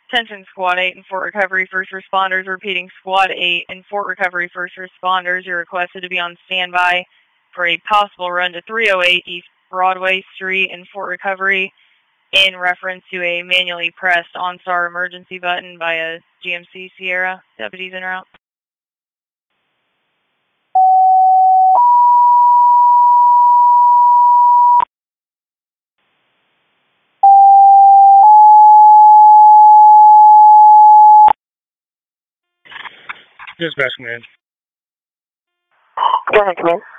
Attention Squad 8 and Fort Recovery First Responders, repeating Squad 8 and Fort Recovery First Responders, you're requested to be on standby for a possible run to 308 East Broadway Street in Fort Recovery in reference to a manually pressed OnStar emergency button by a GMC Sierra. Deputies en route. Dispatch command. Go ahead, command.